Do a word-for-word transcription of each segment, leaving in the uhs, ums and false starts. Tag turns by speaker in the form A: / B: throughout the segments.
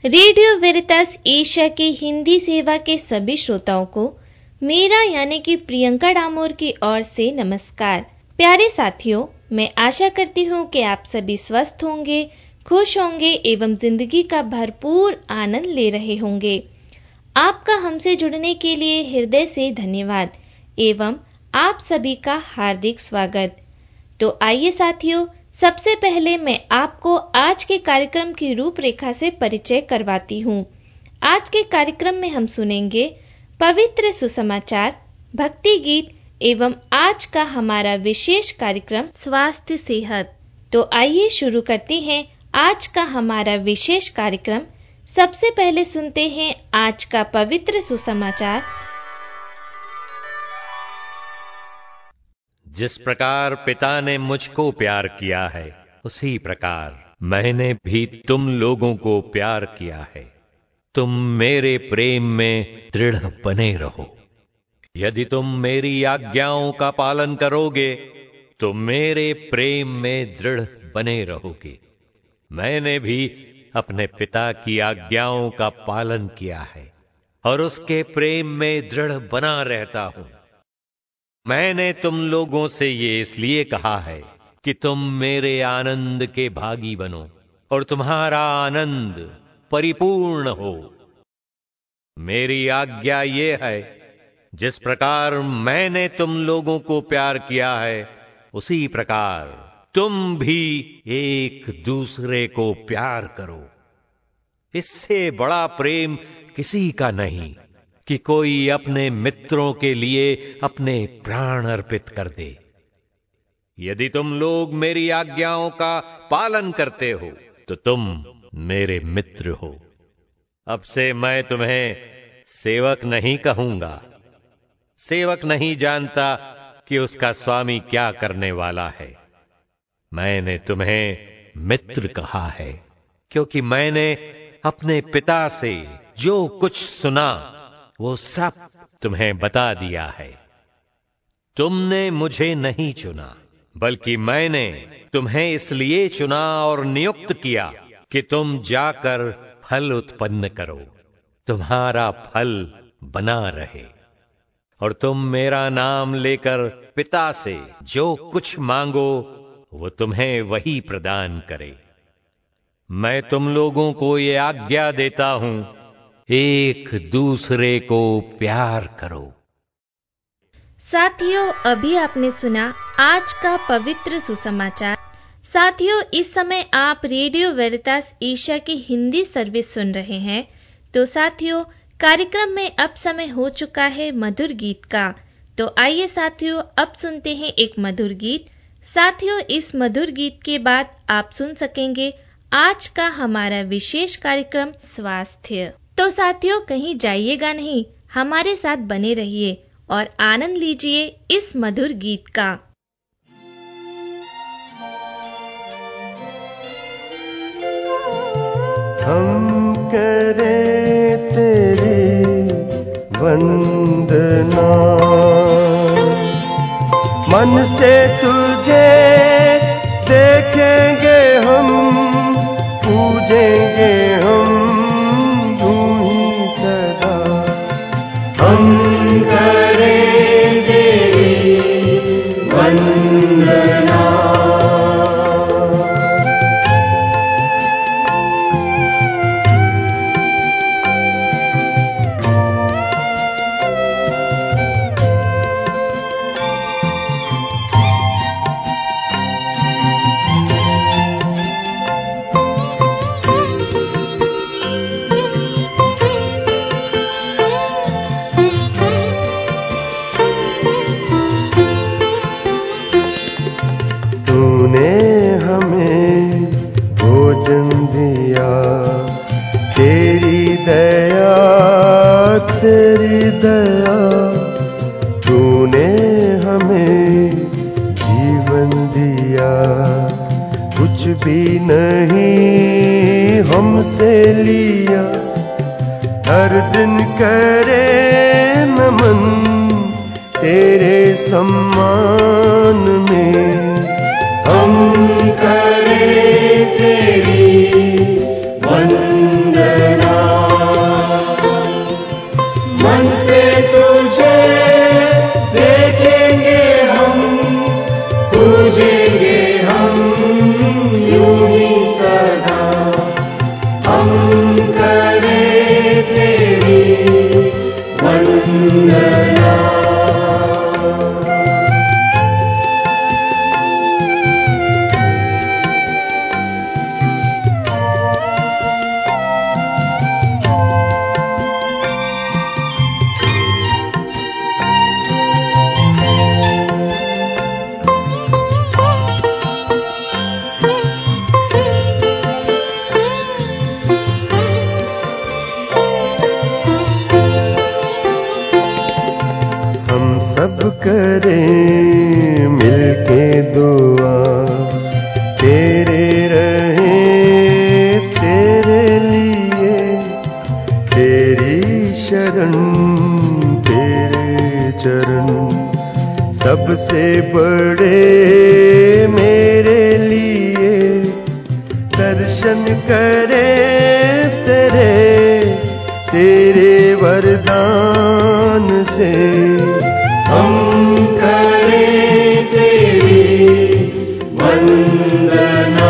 A: Radio वेरितास Asia के हिंदी सेवा के सभी श्रोताओं को मेरा यानी कि प्रियंका डामोर की ओर से नमस्कार। प्यारे साथियों, मैं आशा करती हूँ कि आप सभी स्वस्थ होंगे, खुश होंगे एवं जिंदगी का भरपूर आनंद ले रहे होंगे। आपका हमसे जुड़ने के लिए हृदय से धन्यवाद एवं आप सभी का हार्दिक स्वागत। तो आइए साथियों, सबसे पहले मैं आपको आज के कार्यक्रम की रूपरेखा से परिचय करवाती हूँ। आज के कार्यक्रम में हम सुनेंगे पवित्र सुसमाचार, भक्ति गीत एवं आज का हमारा विशेष कार्यक्रम स्वास्थ्य सेहत। तो आइए शुरू करते हैं आज का हमारा विशेष कार्यक्रम। सबसे पहले सुनते हैं आज का पवित्र सुसमाचार।
B: जिस प्रकार पिता ने मुझको प्यार किया है, उसी प्रकार मैंने भी तुम लोगों को प्यार किया है। तुम मेरे प्रेम में दृढ़ बने रहो। यदि तुम मेरी आज्ञाओं का पालन करोगे तो मेरे प्रेम में दृढ़ बने रहोगे। मैंने भी अपने पिता की आज्ञाओं का पालन किया है और उसके प्रेम में दृढ़ बना रहता हूं। मैंने तुम लोगों से ये इसलिए कहा है कि तुम मेरे आनंद के भागी बनो और तुम्हारा आनंद परिपूर्ण हो। मेरी आज्ञा ये है, जिस प्रकार मैंने तुम लोगों को प्यार किया है, उसी प्रकार तुम भी एक दूसरे को प्यार करो। इससे बड़ा प्रेम किसी का नहीं कि कोई अपने मित्रों के लिए अपने प्राण अर्पित कर दे। यदि तुम लोग मेरी आज्ञाओं का पालन करते हो तो तुम मेरे मित्र हो। अब से मैं तुम्हें सेवक नहीं कहूंगा। सेवक नहीं जानता कि उसका स्वामी क्या करने वाला है। मैंने तुम्हें मित्र कहा है, क्योंकि मैंने अपने पिता से जो कुछ सुना वो सब तुम्हें बता दिया है। तुमने मुझे नहीं चुना, बल्कि मैंने तुम्हें इसलिए चुना और नियुक्त किया कि तुम जाकर फल उत्पन्न करो, तुम्हारा फल बना रहे और तुम मेरा नाम लेकर पिता से जो कुछ मांगो वो तुम्हें वही प्रदान करे। मैं तुम लोगों को ये आज्ञा देता हूं, एक दूसरे को प्यार करो।
A: साथियों, अभी आपने सुना आज का पवित्र सुसमाचार। साथियों, इस समय आप रेडियो वेरितास एशिया की हिंदी सर्विस सुन रहे हैं। तो साथियों, कार्यक्रम में अब समय हो चुका है मधुर गीत का। तो आइए साथियों, अब सुनते हैं एक मधुर गीत। साथियों, इस मधुर गीत के बाद आप सुन सकेंगे आज का हमारा विशेष कार्यक्रम स्वास्थ्य। तो साथियों, कहीं जाइएगा नहीं, हमारे साथ बने रहिए और आनंद लीजिए इस मधुर गीत का।
C: हम करें तेरी वंदना, मन से तुझे देखेंगे हम, पूजेंगे हम तू ही सदा। हम करें तेरी वंदना। तेरी दया, तूने हमें जीवन दिया। कुछ भी नहीं हमसे लिया, हर दिन करे नमन तेरे सम्मान में। हम करें तेरी वंदना। करें मिलके दुआ, तेरे रहे तेरे लिए, तेरी शरण तेरे चरण सबसे बड़े मेरे लिए। दर्शन करें तेरे तेरे वरदान से, हम करें तेरी वंदना।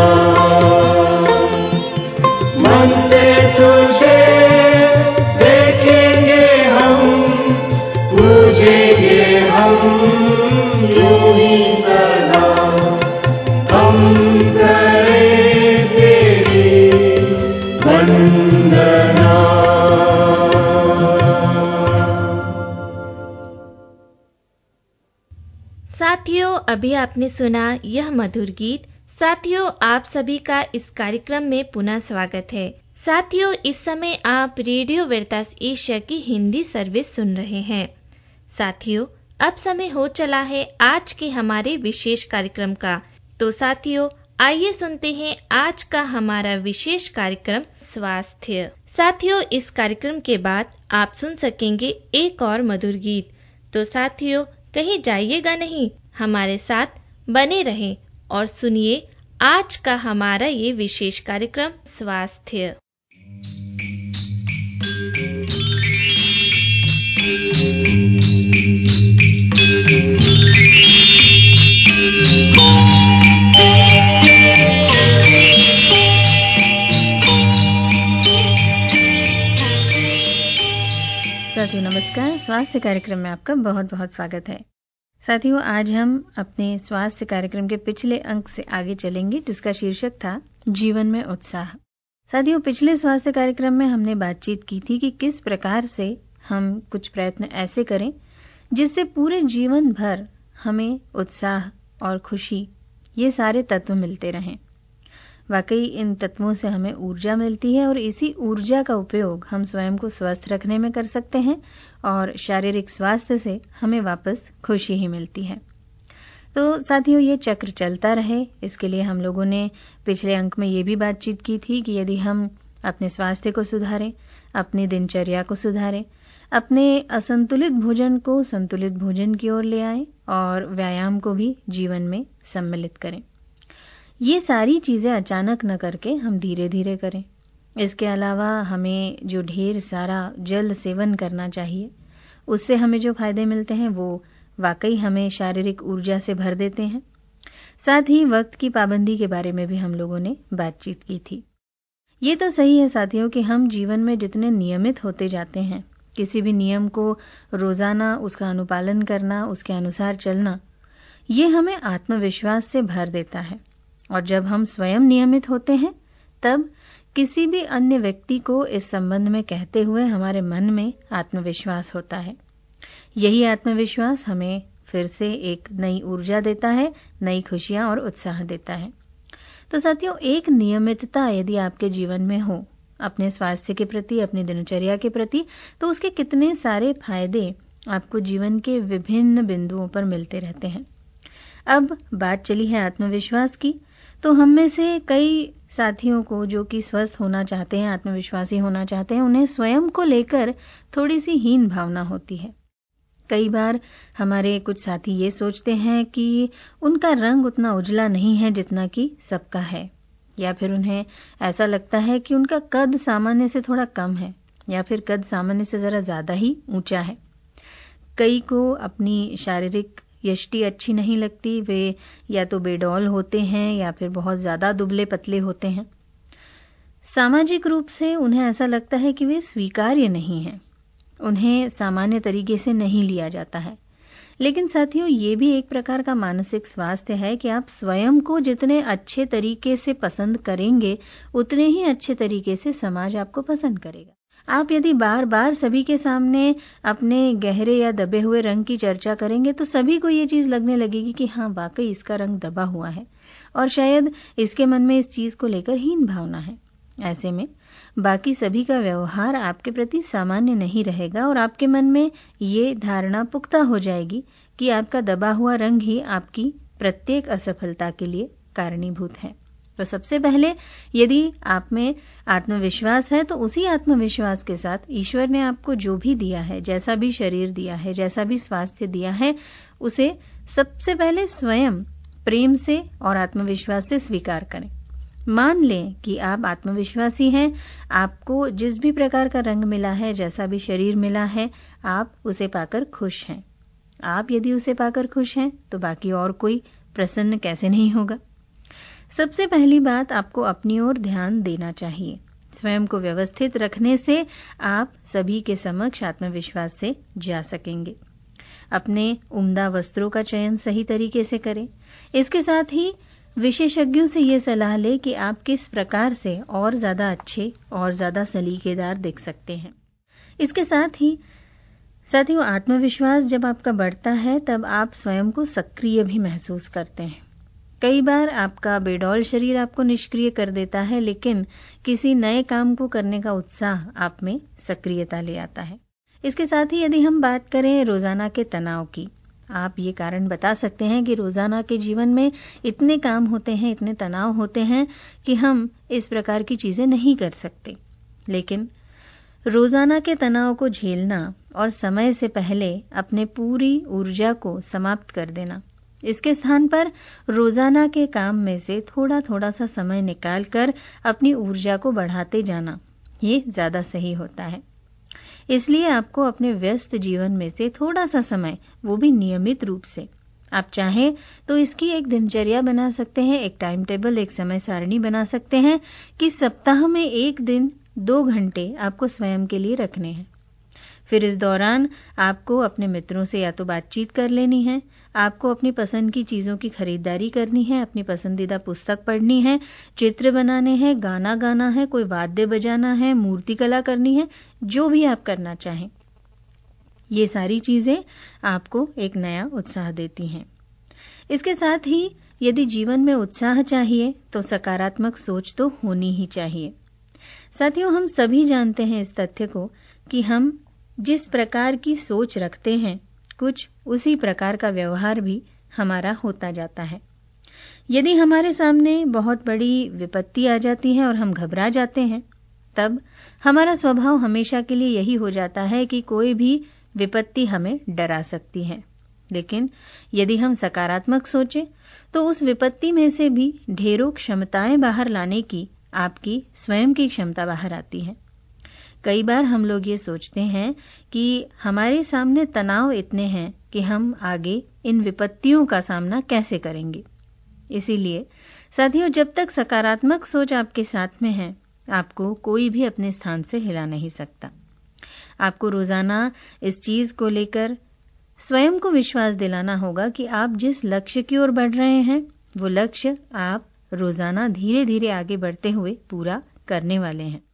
C: मन से तुझे देखेंगे हम, पूजेंगे हम यूं ही सदा। हम करें तेरी वंदना।
A: साथियों, अभी आपने सुना यह मधुर गीत। साथियों, आप सभी का इस कार्यक्रम में पुनः स्वागत है। साथियों, इस समय आप रेडियो वेरितास एशिया की हिंदी सर्विस सुन रहे हैं। साथियों, अब समय हो चला है आज के हमारे विशेष कार्यक्रम का। तो साथियों, आइए सुनते हैं आज का हमारा विशेष कार्यक्रम स्वास्थ्य। साथियों, इस कार्यक्रम के बाद आप सुन सकेंगे एक और मधुर गीत। तो साथियों, कहीं जाइएगा नहीं, हमारे साथ बने रहें और सुनिए आज का हमारा ये विशेष कार्यक्रम स्वास्थ्य।
D: साथियों नमस्कार, स्वास्थ्य कार्यक्रम में आपका बहुत बहुत स्वागत है। साथियों, आज हम अपने स्वास्थ्य कार्यक्रम के पिछले अंक से आगे चलेंगे, जिसका शीर्षक था जीवन में उत्साह। साथियों, पिछले स्वास्थ्य कार्यक्रम में हमने बातचीत की थी कि किस प्रकार से हम कुछ प्रयत्न ऐसे करें जिससे पूरे जीवन भर हमें उत्साह और खुशी ये सारे तत्व मिलते रहें। वाकई इन तत्वों से हमें ऊर्जा मिलती है और इसी ऊर्जा का उपयोग हम स्वयं को स्वस्थ रखने में कर सकते हैं और शारीरिक स्वास्थ्य से हमें वापस खुशी ही मिलती है। तो साथियों, ये चक्र चलता रहे, इसके लिए हम लोगों ने पिछले अंक में ये भी बातचीत की थी कि यदि हम अपने स्वास्थ्य को सुधारें, अपनी दिनचर्या को सुधारें, अपने असंतुलित भोजन को संतुलित भोजन की ओर ले आएं और व्यायाम को भी जीवन में सम्मिलित करें। ये सारी चीजें अचानक न करके हम धीरे धीरे करें। इसके अलावा हमें जो ढेर सारा जल सेवन करना चाहिए, उससे हमें जो फायदे मिलते हैं वो वाकई हमें शारीरिक ऊर्जा से भर देते हैं। साथ ही वक्त की पाबंदी के बारे में भी हम लोगों ने बातचीत की थी। ये तो सही है साथियों कि हम जीवन में जितने नियमित होते जाते हैं, किसी भी नियम को रोजाना उसका अनुपालन करना, उसके अनुसार चलना, ये हमें आत्मविश्वास से भर देता है। और जब हम स्वयं नियमित होते हैं, तब किसी भी अन्य व्यक्ति को इस संबंध में कहते हुए हमारे मन में आत्मविश्वास होता है। यही आत्मविश्वास हमें फिर से एक नई ऊर्जा देता है, नई खुशियां और उत्साह देता है। तो साथियों, एक नियमितता यदि आपके जीवन में हो अपने स्वास्थ्य के प्रति, अपनी दिनचर्या के प्रति, तो उसके कितने सारे फायदे आपको जीवन के विभिन्न बिंदुओं पर मिलते रहते हैं। अब बात चली है आत्मविश्वास की, तो हम में से कई साथियों को जो कि स्वस्थ होना चाहते हैं, आत्मविश्वासी होना चाहते हैं, उन्हें स्वयं को लेकर थोड़ी सी हीन भावना होती है। कई बार हमारे कुछ साथी ये सोचते हैं कि उनका रंग उतना उजला नहीं है जितना कि सबका है, या फिर उन्हें ऐसा लगता है कि उनका कद सामान्य से थोड़ा कम है, या फिर कद सामान्य से जरा ज्यादा ही ऊंचा है। कई को अपनी शारीरिक यष्टि अच्छी नहीं लगती, वे या तो बेडौल होते हैं या फिर बहुत ज्यादा दुबले पतले होते हैं। सामाजिक रूप से उन्हें ऐसा लगता है कि वे स्वीकार्य नहीं हैं, उन्हें सामान्य तरीके से नहीं लिया जाता है। लेकिन साथियों, ये भी एक प्रकार का मानसिक स्वास्थ्य है कि आप स्वयं को जितने अच्छे तरीके से पसंद करेंगे, उतने ही अच्छे तरीके से समाज आपको पसंद करेगा। आप यदि बार बार सभी के सामने अपने गहरे या दबे हुए रंग की चर्चा करेंगे तो सभी को ये चीज लगने लगेगी कि हाँ, वाकई इसका रंग दबा हुआ है और शायद इसके मन में इस चीज को लेकर हीन भावना है। ऐसे में बाकी सभी का व्यवहार आपके प्रति सामान्य नहीं रहेगा और आपके मन में ये धारणा पुख्ता हो जाएगी कि आपका दबा हुआ रंग ही आपकी प्रत्येक असफलता के लिए कारणीभूत है। तो सबसे पहले यदि आप में आत्मविश्वास है तो उसी आत्मविश्वास के साथ ईश्वर ने आपको जो भी दिया है, जैसा भी शरीर दिया है, जैसा भी स्वास्थ्य दिया है, उसे सबसे पहले स्वयं प्रेम से और आत्मविश्वास से स्वीकार करें। मान लें कि आप आत्मविश्वासी हैं, आपको जिस भी प्रकार का रंग मिला है, जैसा भी शरीर मिला है, आप उसे पाकर खुश हैं। आप यदि उसे पाकर खुश हैं तो बाकी और कोई प्रसन्न कैसे नहीं होगा। सबसे पहली बात, आपको अपनी ओर ध्यान देना चाहिए। स्वयं को व्यवस्थित रखने से आप सभी के समक्ष आत्मविश्वास से जा सकेंगे। अपने उम्दा वस्त्रों का चयन सही तरीके से करें। इसके साथ ही विशेषज्ञों से ये सलाह लें कि आप किस प्रकार से और ज्यादा अच्छे और ज्यादा सलीकेदार दिख सकते हैं। इसके साथ ही साथियों, आत्मविश्वास जब आपका बढ़ता है तब आप स्वयं को सक्रिय भी महसूस करते हैं। कई बार आपका बेडौल शरीर आपको निष्क्रिय कर देता है, लेकिन किसी नए काम को करने का उत्साह आप में सक्रियता ले आता है। इसके साथ ही यदि हम बात करें रोजाना के तनाव की, आप ये कारण बता सकते हैं कि रोजाना के जीवन में इतने काम होते हैं, इतने तनाव होते हैं कि हम इस प्रकार की चीजें नहीं कर सकते। लेकिन रोजाना के तनाव को झेलना और समय से पहले अपने पूरी ऊर्जा को समाप्त कर देना, इसके स्थान पर रोजाना के काम में से थोड़ा थोड़ा सा समय निकालकर अपनी ऊर्जा को बढ़ाते जाना, ये ज्यादा सही होता है। इसलिए आपको अपने व्यस्त जीवन में से थोड़ा सा समय, वो भी नियमित रूप से, आप चाहें तो इसकी एक दिनचर्या बना सकते हैं, एक टाइम टेबल, एक समय सारणी बना सकते हैं कि सप्ताह में एक दिन दो घंटे आपको स्वयं के लिए रखने हैं। फिर इस दौरान आपको अपने मित्रों से या तो बातचीत कर लेनी है, आपको अपनी पसंद की चीजों की खरीदारी करनी है, अपनी पसंदीदा पुस्तक पढ़नी है, चित्र बनाने हैं, गाना गाना है, कोई वाद्य बजाना है, मूर्ति कला करनी है, जो भी आप करना चाहें। ये सारी चीजें आपको एक नया उत्साह देती हैं। इसके साथ ही यदि जीवन में उत्साह चाहिए तो सकारात्मक सोच तो होनी ही चाहिए। साथियों, हम सभी जानते हैं इस तथ्य को कि हम जिस प्रकार की सोच रखते हैं, कुछ उसी प्रकार का व्यवहार भी हमारा होता जाता है। यदि हमारे सामने बहुत बड़ी विपत्ति आ जाती है और हम घबरा जाते हैं, तब हमारा स्वभाव हमेशा के लिए यही हो जाता है कि कोई भी विपत्ति हमें डरा सकती है। लेकिन यदि हम सकारात्मक सोचें तो उस विपत्ति में से भी ढेरों क्षमताएं बाहर लाने की आपकी स्वयं की क्षमता बाहर आती है। कई बार हम लोग ये सोचते हैं कि हमारे सामने तनाव इतने हैं कि हम आगे इन विपत्तियों का सामना कैसे करेंगे। इसीलिए साथियों, जब तक सकारात्मक सोच आपके साथ में है, आपको कोई भी अपने स्थान से हिला नहीं सकता। आपको रोजाना इस चीज को लेकर स्वयं को विश्वास दिलाना होगा कि आप जिस लक्ष्य की ओर बढ़ रहे हैं, वो लक्ष्य आप रोजाना धीरे धीरे आगे बढ़ते हुए पूरा करने वाले हैं।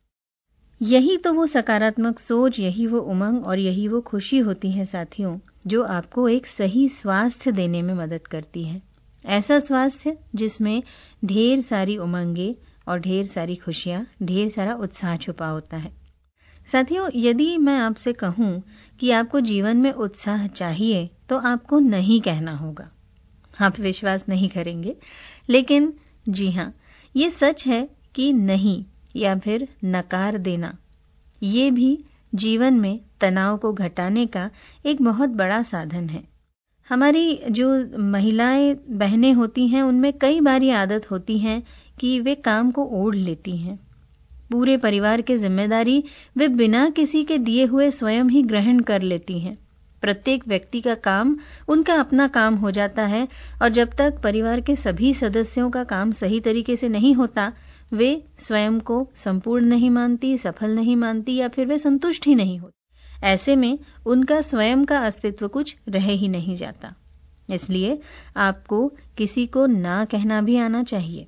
D: यही तो वो सकारात्मक सोच, यही वो उमंग और यही वो खुशी होती है साथियों, जो आपको एक सही स्वास्थ्य देने में मदद करती है। ऐसा स्वास्थ्य जिसमें ढेर सारी उमंगे और ढेर सारी खुशियां, ढेर सारा उत्साह छुपा होता है। साथियों, यदि मैं आपसे कहूं कि आपको जीवन में उत्साह चाहिए तो आपको नहीं कहना होगा। आप विश्वास नहीं करेंगे, लेकिन जी हां, ये सच है कि नहीं या फिर नकार देना, ये भी जीवन में तनाव को घटाने का एक बहुत बड़ा साधन है। हमारी जो महिलाएं बहनें होती हैं, उनमें कई बार ये आदत होती है कि वे काम को ओढ़ लेती हैं। पूरे परिवार की जिम्मेदारी वे बिना किसी के दिए हुए स्वयं ही ग्रहण कर लेती हैं। प्रत्येक व्यक्ति का काम उनका अपना काम हो जाता है और जब तक परिवार के सभी सदस्यों का काम सही तरीके से नहीं होता, वे स्वयं को संपूर्ण नहीं मानती, सफल नहीं मानती या फिर वे संतुष्ट ही नहीं होती। ऐसे में उनका स्वयं का अस्तित्व कुछ रह ही नहीं जाता। इसलिए आपको किसी को ना कहना भी आना चाहिए।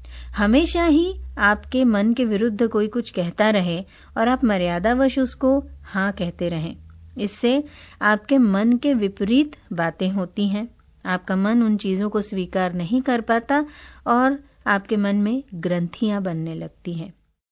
D: हमेशा ही आपके मन के विरुद्ध कोई कुछ कहता रहे और आप मर्यादावश उसको हाँ कहते रहें, इससे आपके मन के विपरीत बातें होती हैं। आपका मन उन चीजों को स्वीकार नहीं कर पाता और आपके मन में ग्रंथियां बनने लगती हैं।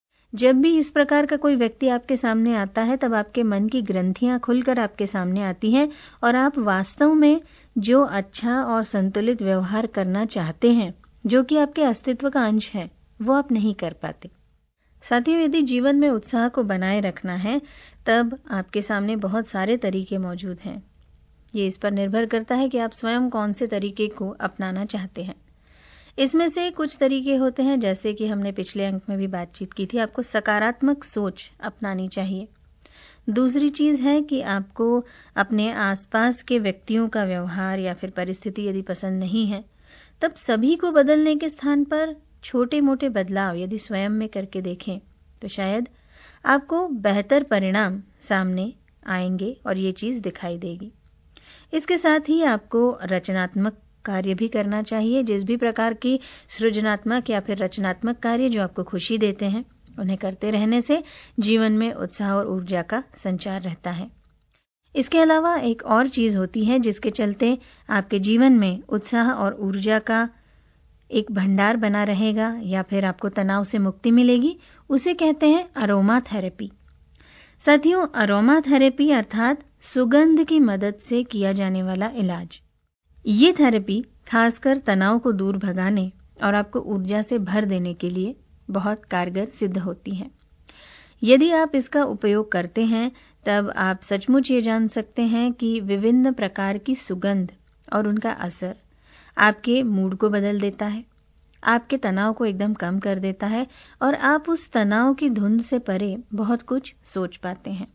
D: जब भी इस प्रकार का कोई व्यक्ति आपके सामने आता है, तब आपके मन की ग्रंथियां खुलकर आपके सामने आती हैं और आप वास्तव में जो अच्छा और संतुलित व्यवहार करना चाहते हैं, जो कि आपके अस्तित्व का अंश है, वो आप नहीं कर पाते। साथियों, यदि जीवन में उत्साह को बनाए रखना है, तब आपके सामने बहुत सारे तरीके मौजूद हैं। ये इस पर निर्भर करता है कि आप स्वयं कौन से तरीके को अपनाना चाहते हैं। इसमें से कुछ तरीके होते हैं, जैसे कि हमने पिछले अंक में भी बातचीत की थी, आपको सकारात्मक सोच अपनानी चाहिए। दूसरी चीज है कि आपको अपने आसपास के व्यक्तियों का व्यवहार या फिर परिस्थिति यदि पसंद नहीं है, तब सभी को बदलने के स्थान पर छोटे मोटे बदलाव यदि स्वयं में करके देखें, तो शायद आपको बेहतर परिणाम सामने आएंगे और ये चीज दिखाई देगी। इसके साथ ही आपको रचनात्मक कार्य भी करना चाहिए। जिस भी प्रकार की सृजनात्मक या फिर रचनात्मक कार्य जो आपको खुशी देते हैं, उन्हें करते रहने से जीवन में उत्साह और ऊर्जा का संचार रहता है। इसके अलावा एक और चीज होती है जिसके चलते आपके जीवन में उत्साह और ऊर्जा का एक भंडार बना रहेगा या फिर आपको तनाव से मुक्ति मिलेगी। उसे कहते हैं अरोमा थेरेपी। साथियों, अरोमा थेरेपी अर्थात सुगंध की मदद से किया जाने वाला इलाज। ये थेरेपी खासकर तनाव को दूर भगाने और आपको ऊर्जा से भर देने के लिए बहुत कारगर सिद्ध होती है। यदि आप इसका उपयोग करते हैं, तब आप सचमुच ये जान सकते हैं कि विभिन्न प्रकार की सुगंध और उनका असर आपके मूड को बदल देता है, आपके तनाव को एकदम कम कर देता है और आप उस तनाव की धुंध से परे बहुत कुछ सोच पाते हैं।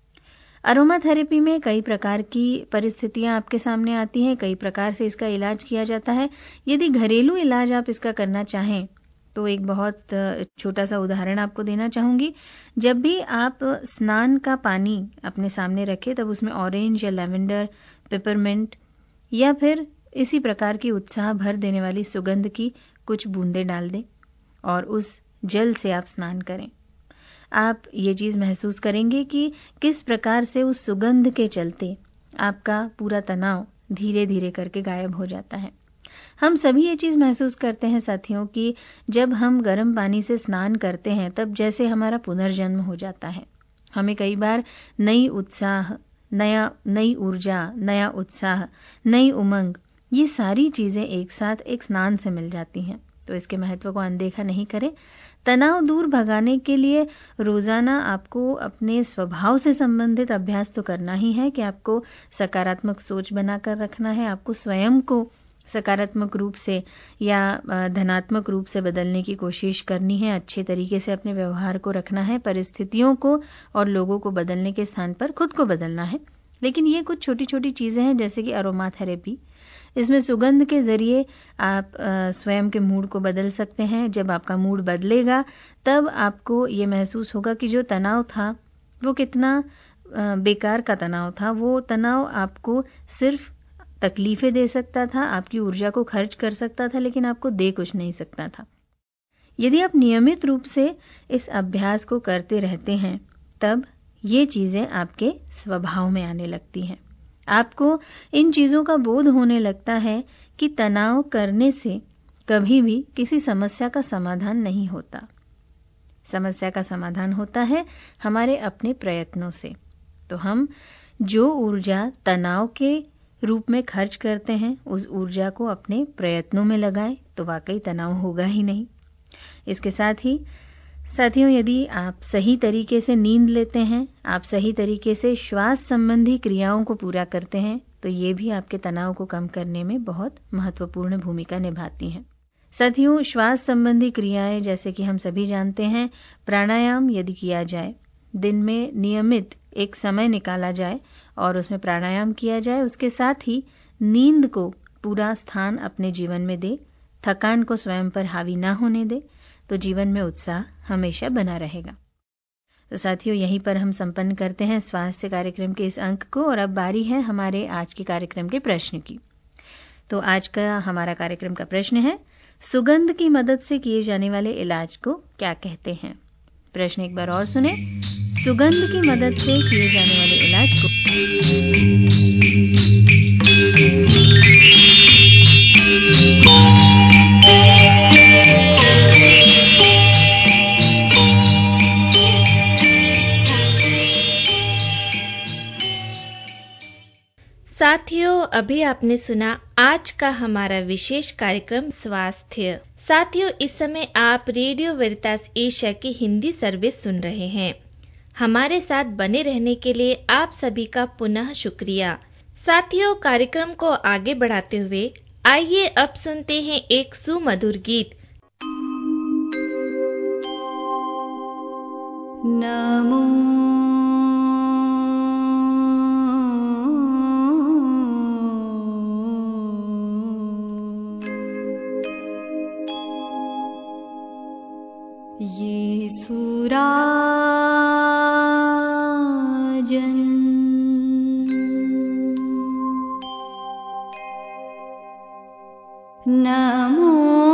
D: अरोमा थेरेपी में कई प्रकार की परिस्थितियां आपके सामने आती हैं, कई प्रकार से इसका इलाज किया जाता है। यदि घरेलू इलाज आप इसका करना चाहें, तो एक बहुत छोटा सा उदाहरण आपको देना चाहूंगी। जब भी आप स्नान का पानी अपने सामने रखें, तब उसमें ऑरेंज या लेवेंडर, पेपरमिंट या फिर इसी प्रकार की उत्साह भर देने वाली सुगंध की कुछ बूंदें डाल दें और उस जल से आप स्नान करें। आप ये चीज महसूस करेंगे कि किस प्रकार से उस सुगंध के चलते आपका पूरा तनाव धीरे धीरे करके गायब हो जाता है। हम सभी ये चीज महसूस करते हैं साथियों कि जब हम गर्म पानी से स्नान करते हैं, तब जैसे हमारा पुनर्जन्म हो जाता है। हमें कई बार नई उत्साह, नया नई ऊर्जा, नया उत्साह, नई उमंग, ये सारी चीजें एक साथ एक स्नान से मिल जाती हैं। तो इसके महत्व को अनदेखा नहीं करें। तनाव दूर भगाने के लिए रोजाना आपको अपने स्वभाव से संबंधित अभ्यास तो करना ही है कि आपको सकारात्मक सोच बनाकर रखना है। आपको स्वयं को सकारात्मक रूप से या धनात्मक रूप से बदलने की कोशिश करनी है। अच्छे तरीके से अपने व्यवहार को रखना है। परिस्थितियों को और लोगों को बदलने के स्थान पर खुद को बदलना है। लेकिन ये कुछ छोटी छोटी चीजें हैं, जैसे कि अरोमा थेरेपी। इसमें सुगंध के जरिए आप स्वयं के मूड को बदल सकते हैं। जब आपका मूड बदलेगा, तब आपको ये महसूस होगा कि जो तनाव था वो कितना बेकार का तनाव था। वो तनाव आपको सिर्फ तकलीफें दे सकता था, आपकी ऊर्जा को खर्च कर सकता था, लेकिन आपको दे कुछ नहीं सकता था। यदि आप नियमित रूप से इस अभ्यास को करते रहते हैं, तब ये चीजें आपके स्वभाव में आने लगती हैं। आपको इन चीजों का बोध होने लगता है कि तनाव करने से कभी भी किसी समस्या का समाधान नहीं होता। समस्या का समाधान होता है हमारे अपने प्रयत्नों से। तो हम जो ऊर्जा तनाव के रूप में खर्च करते हैं, उस ऊर्जा को अपने प्रयत्नों में लगाएं, तो वाकई तनाव होगा ही नहीं। इसके साथ ही साथियों, यदि आप सही तरीके से नींद लेते हैं, आप सही तरीके से श्वास संबंधी क्रियाओं को पूरा करते हैं, तो ये भी आपके तनाव को कम करने में बहुत महत्वपूर्ण भूमिका निभाती हैं। साथियों, श्वास संबंधी क्रियाएं जैसे कि हम सभी जानते हैं, प्राणायाम यदि किया जाए, दिन में नियमित एक समय निकाला जाए और उसमें प्राणायाम किया जाए, उसके साथ ही नींद को पूरा स्थान अपने जीवन में दे, थकान को स्वयं पर हावी ना होने दे, तो जीवन में उत्साह हमेशा बना रहेगा। तो साथियों, यहीं पर हम संपन्न करते हैं स्वास्थ्य कार्यक्रम के इस अंक को और अब बारी है हमारे आज के कार्यक्रम के प्रश्न की। तो आज का हमारा कार्यक्रम का प्रश्न है, सुगंध की मदद से किए जाने वाले इलाज को क्या कहते हैं? प्रश्न एक बार और सुने, सुगंध की मदद से किए जाने वाले इलाज को
A: साथियों, अभी आपने सुना आज का हमारा विशेष कार्यक्रम स्वास्थ्य। साथियों, इस समय आप रेडियो वेरितास एशिया की हिंदी सर्विस सुन रहे हैं। हमारे साथ बने रहने के लिए आप सभी का पुनः शुक्रिया। साथियों, कार्यक्रम को आगे बढ़ाते हुए आइए अब सुनते हैं एक सुमधुर गीत।
E: नमो ये सुराजन नमो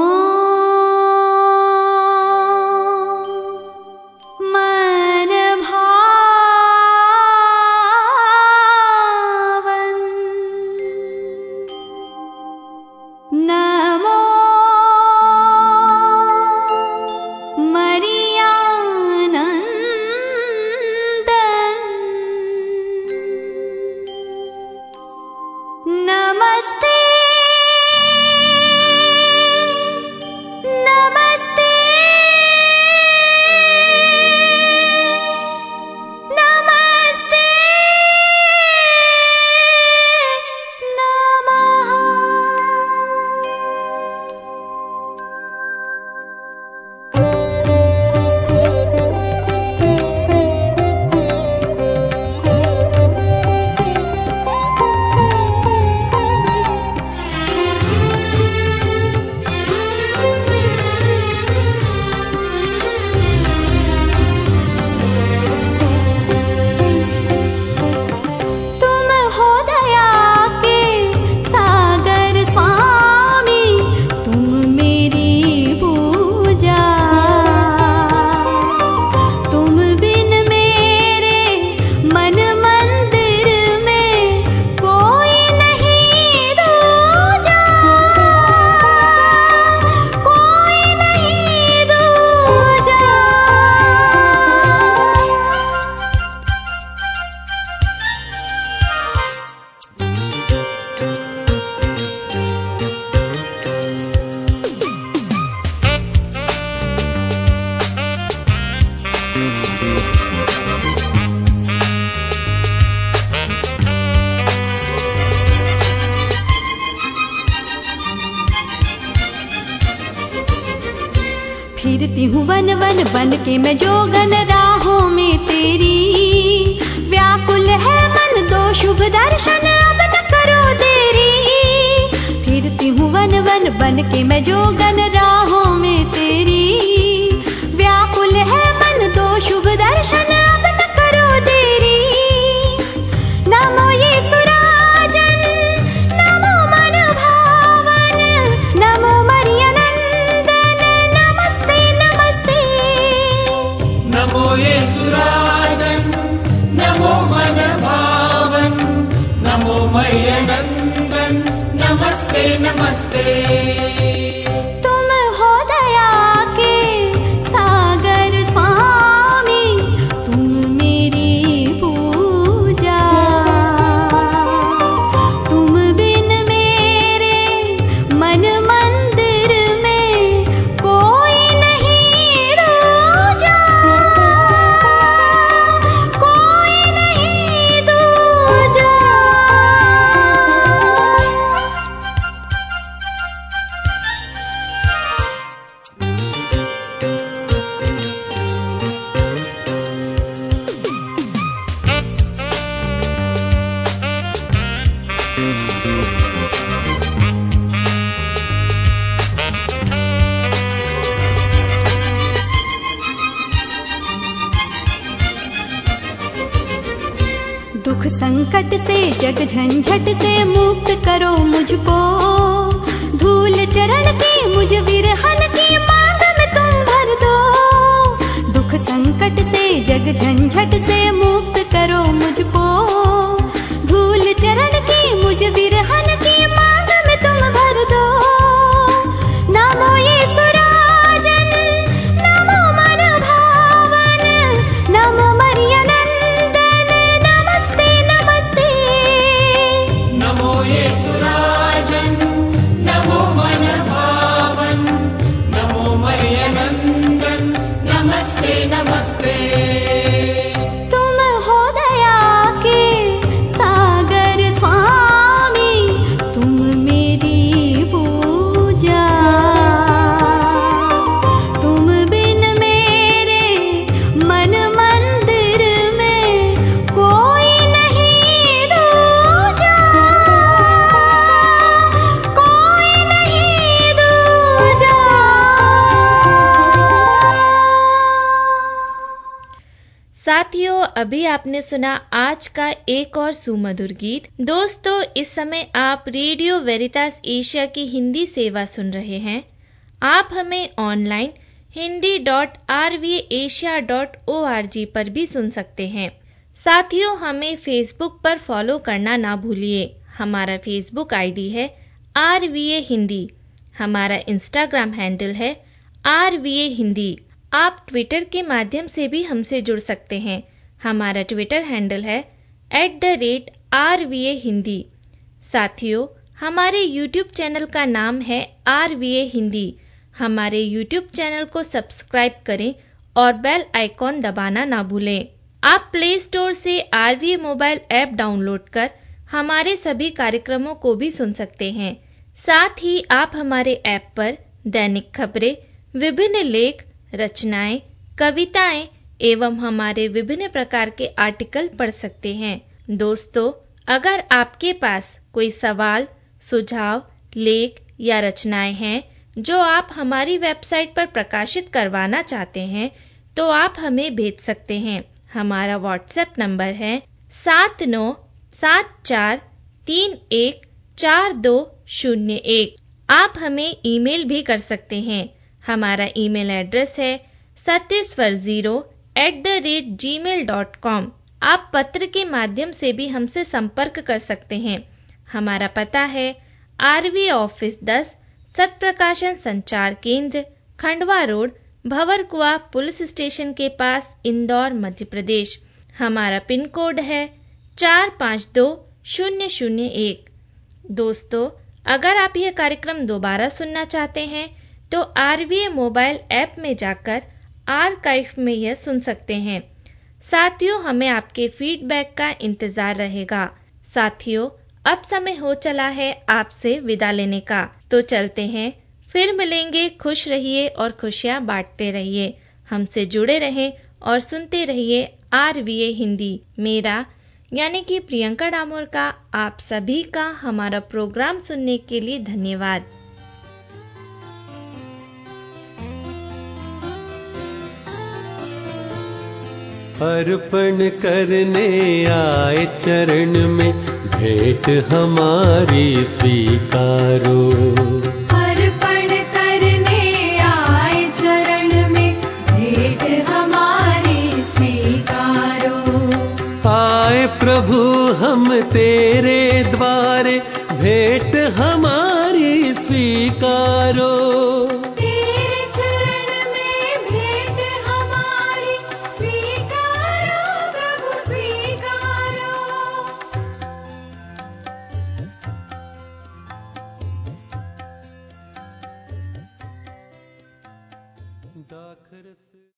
E: मन भावन नमो फिरती हूँ वन वन बन के मैं जोगन राहों में तेरी, व्याकुल है मन दो शुभ दर्शन अब न करो देरी। फिरती हूँ वन वन बन के मैं जोगन राहों में तेरी, व्याकुल है मन दो शुभ दर्शन अब न करो देरी। नमो ये सुराजन नमो मन भावन नमो मरियानंदन नमस्ते नमस्ते।
C: नमो ये सुराजन नमो मन भावन नमो मरियानंदन नमस्ते नमस्ते।
E: तुम हो दया के सागर स्वामी, तुम मेरी पूजा, तुम बिन मेरे मन मंदिर में कोई नहीं दूजा, कोई नहीं दूजा। संकट से जग झंझट से मुक्त करो मुझको, धूल चरण की मुझ विरहन की मांग में तुम भर दो। दुख संकट से जग झंझट से मुक्त करो मुझको, धूल चरण की मुझ विरहन की मांग में तुम भर दो। नमो यीशु राजन, नमो मन भावन, नमो मरिया नंदन, नमस्ते नमस्ते।
C: नमो यीशु राजन, नमो मन भावन, नमो मरिया नंदन, नमस्ते नमस्ते।
E: तुम हो दया के सागर स्वामी, तुम मेरी पूजा, तुम बिन मेरे मन मंदिर में कोई नहीं दूजा, कोई नहीं दूजा।
A: साथियों, अभी आपने सुना आज का एक और सुमधुर गीत। दोस्तों, इस समय आप रेडियो वेरितास एशिया की हिंदी सेवा सुन रहे हैं। आप हमें online Hindi dot R V Asia dot O R G पर भी सुन सकते हैं। साथियों, हमें फेसबुक पर फॉलो करना ना भूलिए। हमारा फेसबुक आईडी है आर वी ए हिंदी। हमारा इंस्टाग्राम हैंडल है आर वी ए हिंदी। आप ट्विटर के माध्यम से भी हमसे जुड़ सकते हैं। हमारा ट्विटर हैंडल है at the rate R V A Hindi. साथियों, हमारे यूट्यूब चैनल का नाम है आर वी ए हिंदी। हमारे यूट्यूब चैनल को सब्सक्राइब करें और बेल आइकॉन दबाना ना भूलें। आप प्ले स्टोर से R V A mobile app download कर हमारे सभी कार्यक्रमों को भी सुन सकते हैं। साथ ही आप हमारे ऐप पर दैनिक खबरें, विभिन्न लेख, रचनाएं, कविताएं एवं हमारे विभिन्न प्रकार के आर्टिकल पढ़ सकते हैं। दोस्तों, अगर आपके पास कोई सवाल, सुझाव, लेख या रचनाएं हैं जो आप हमारी वेबसाइट पर प्रकाशित करवाना चाहते हैं, तो आप हमें भेज सकते हैं। हमारा व्हाट्सएप नंबर है सात नौ सात चार तीन एक चार दो शून्य एक। आप हमें ईमेल भी कर सकते हैं। हमारा ईमेल एड्रेस है Satyaswar zero at the rate gmail dot com. आप पत्र के माध्यम से भी हमसे संपर्क कर सकते हैं। हमारा पता है आरवी ऑफिस दस, सत्प्रकाशन संचार केंद्र, Khandwa road, Bhanwarkuan police station के पास, इंदौर, मध्य प्रदेश। हमारा पिन कोड है चार पाँच दो शून्य शून्य एक। दोस्तों, अगर आप यह कार्यक्रम दोबारा सुनना चाहते हैं तो आरवीए मोबाइल ऐप में जाकर आर्काइव में यह सुन सकते हैं। साथियों, हमें आपके फीडबैक का इंतजार रहेगा। साथियों, अब समय हो चला है आपसे विदा लेने का, तो चलते हैं। फिर मिलेंगे। खुश रहिए और खुशियां बांटते रहिए। हमसे जुड़े रहें और सुनते रहिए आरवीए हिंदी। मेरा यानी कि प्रियंका डामोर का आप सभी का हमारा प्रोग्राम सुनने के लिए धन्यवाद।
F: अर्पण करने आए चरण में, भेंट हमारी स्वीकारो।
E: अर्पण करने आए चरण में, भेंट हमारी स्वीकारो।
F: आए प्रभु हम तेरे द्वारे, भेंट हमारी स्वीकारो।
E: तेरे चरण में भेंट हमारी स्वीकारो, प्रभु स्वीकारो।
F: दाखरस